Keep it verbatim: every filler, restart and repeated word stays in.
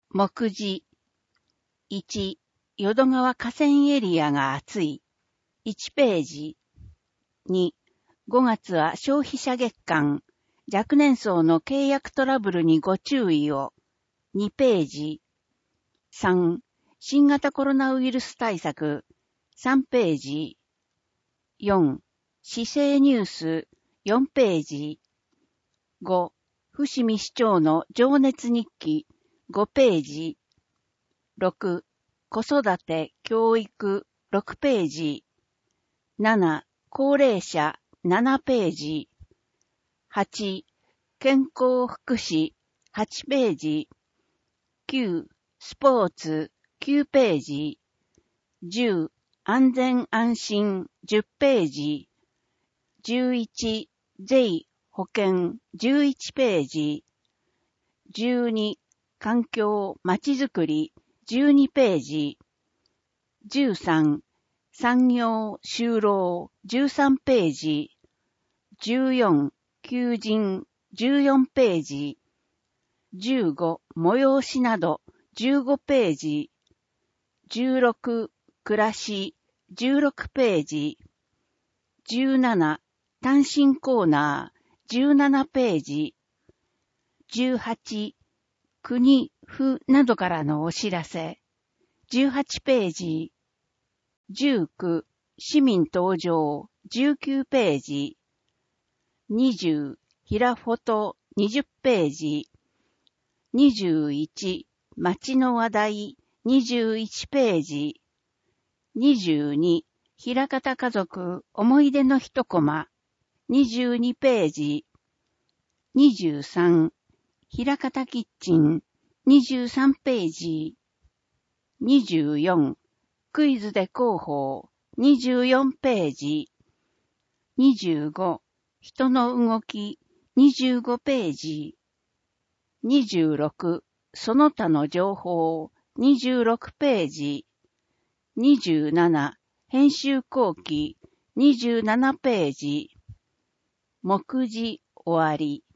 目次。いち、淀川河川エリアが暑い。いちページ。に、ごがつは消費者月間。若年層の契約トラブルにご注意を。にページ。さん、新型コロナウイルス対策。さんページ。よん、市政ニュース。よんページ。ご、伏見市長の情熱日記。ごページ。ろく、子育て、教育、ろくページ。なな、高齢者、ななページ。はち、健康福祉、はちページ。きゅう、スポーツ、きゅうページ。じゅう、安全安心、じゅっページ。じゅういち、税、保険、じゅういちページ。じゅうに、環境、まちづくり、じゅうにページ。じゅうさん、産業、就労、じゅうさんページ。じゅうよん、求人、じゅうよんページ。じゅうご、催しなど、じゅうごページ。じゅうろく、暮らし、じゅうろくページ。じゅうなな、単身コーナー、じゅうななページ。じゅうはち、国、府などからのお知らせ、じゅうはちページ。じゅうきゅう、市民登場、じゅうきゅうページ。にじゅう、ひらフォト、にじゅっページ。にじゅういち、街の話題、にじゅういちページ。にじゅうに、ひらかた家族、思い出の一コマ、にじゅうにページ。にじゅうさん、ひらかたキッチン、にじゅうさんページ。にじゅうよん、クイズで広報、にじゅうよんページ。にじゅうご、人の動き、にじゅうごページ。にじゅうろく、その他の情報、にじゅうろくページ。にじゅうなな、編集後期、にじゅうななページ。目次終わり。